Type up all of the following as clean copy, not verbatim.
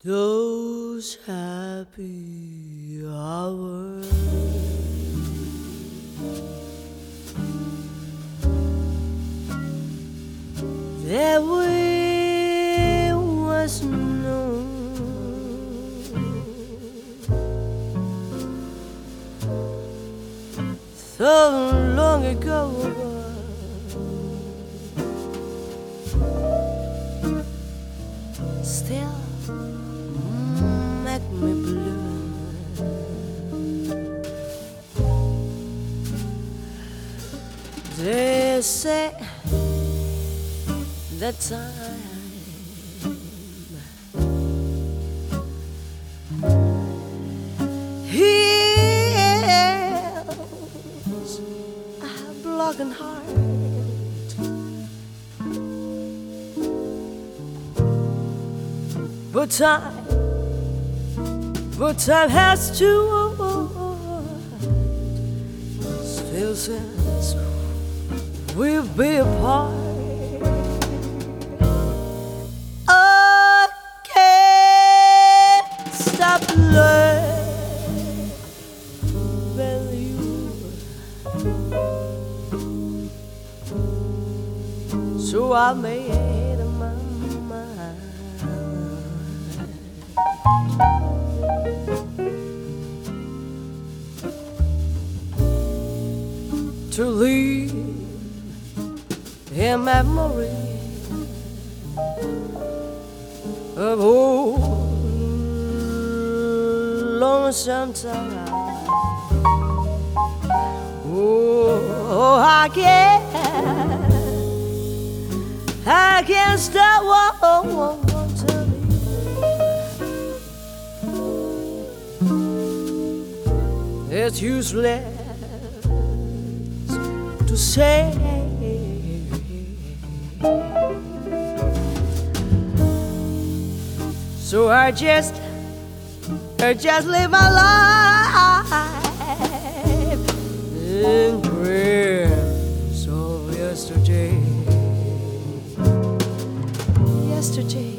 Those happy hours that we was known so long ago still make me blue. They say that time heals a broken heart, but time has to still since we'll be apart. I can't stop loving you, so I made up my mind to leave in memory of old lonesome time. Oh, I can't stop wanting you. It's useless to say. So I just live my life in dreams of yesterday. Yesterday.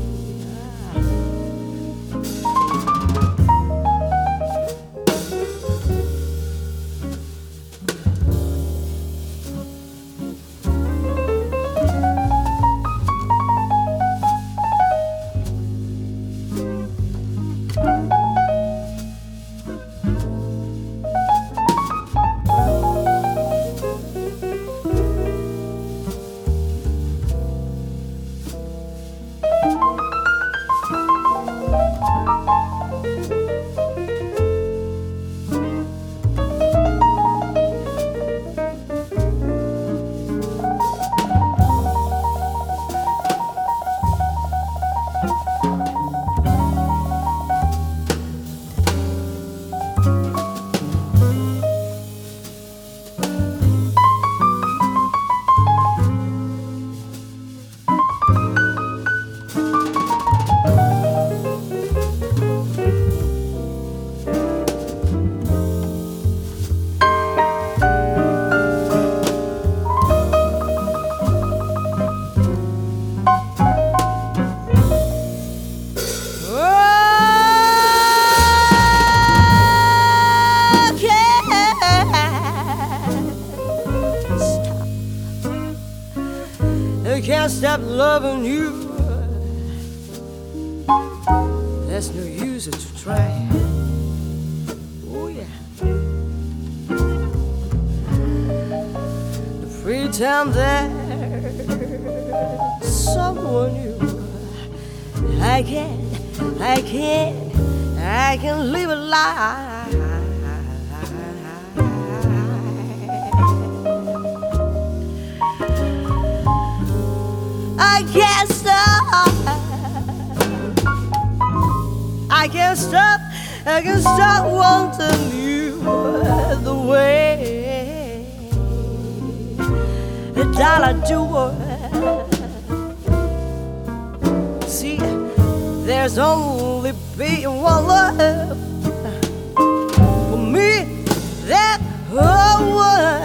I can't stop loving you. There's no use to try. Oh yeah. To pretend there's someone new. I can live a lie. I can't stop wanting you the way that I do. See, there's only be one love for me, that one.